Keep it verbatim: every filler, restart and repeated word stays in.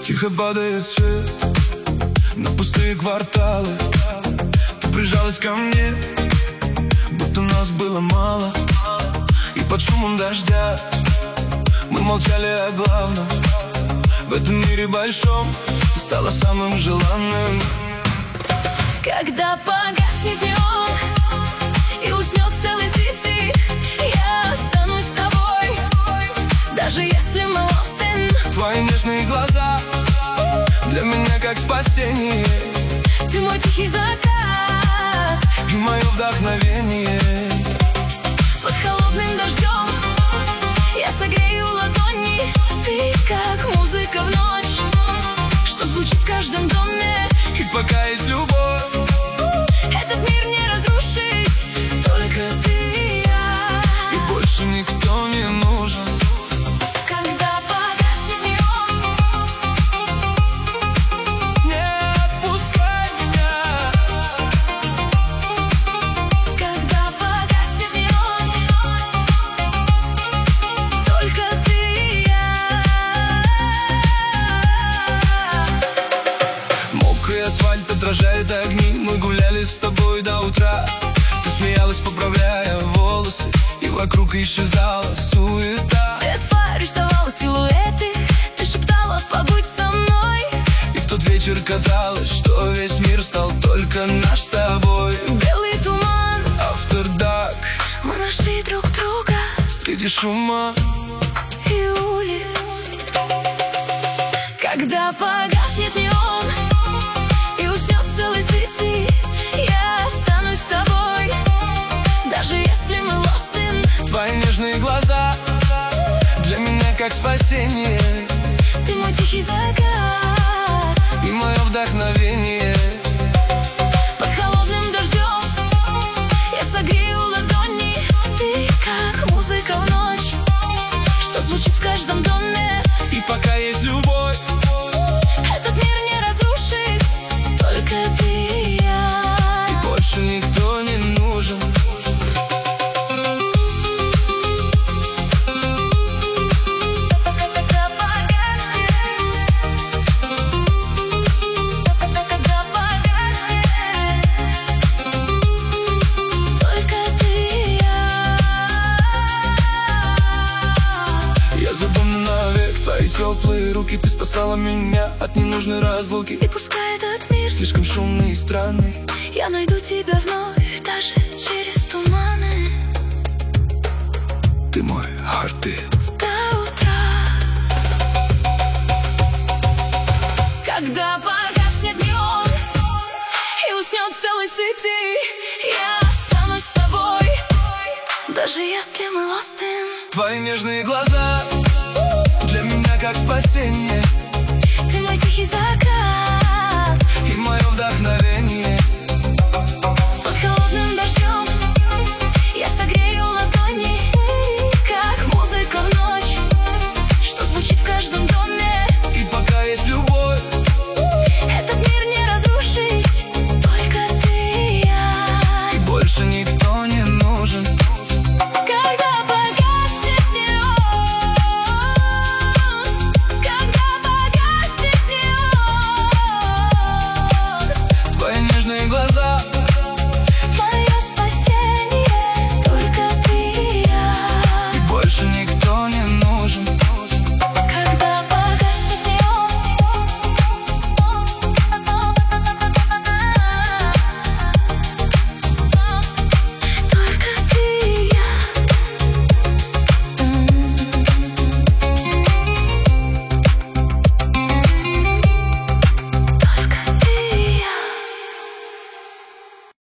Тихо падает свет на пустые кварталы. Ты прижалась ко мне, будто нас было мало. И под шумом дождя мы молчали о главном. В этом мире большом ты стала самым желанным. Когда погаснет неон и уснет целый сети, я останусь с тобой, даже если мы lost in. Твои нежные глаза для меня как спасение. Ты мой тихий закат и мое вдохновение. Под холодным дождем я согрею ладони. Ты как музыка в ночь, что звучит в каждом доме. И пока есть любовь, этот мир не разрушить. Только ты и я, и больше никто не нужен. Когда погаснет неон, не отпускай меня. Когда погаснет неон, только ты и я. Мокрый асфальт отражает огни. Мы гуляли с тобой до утра. Ты смеялась, поправляя волосы, и вокруг исчезала суета. Свет фар рисовал силуэты. Ты шептала побудь со мной. И в тот вечер казалось, что весь мир стал только наш с тобой. Белый туман, After Dark. мы нашли друг друга среди шума и улиц. Когда погаснет неон и уснет целый сети, я останусь с тобой, даже если мы lost in. Твои нежные глаза для меня как спасение. Ты мой тихий закат и мое вдохновение. Под холодным дождем я согрею ладони. Ты как музыка в ночь, что звучит в каждом доме. И пока есть любовь, этот мир не разрушить. Только ты и я, и больше никто не нужен. Теплые руки, ты спасала меня от ненужной разлуки. И пускай этот мир слишком шумный и странный, я найду тебя вновь, даже через туманы. Ты мой heartbeat до утра. Когда погаснет неон и уснет целый сети, я останусь с тобой, даже если мы lost in. Твои нежные глаза для меня как спасение. Ты мой тихий закат и мое вдохновение.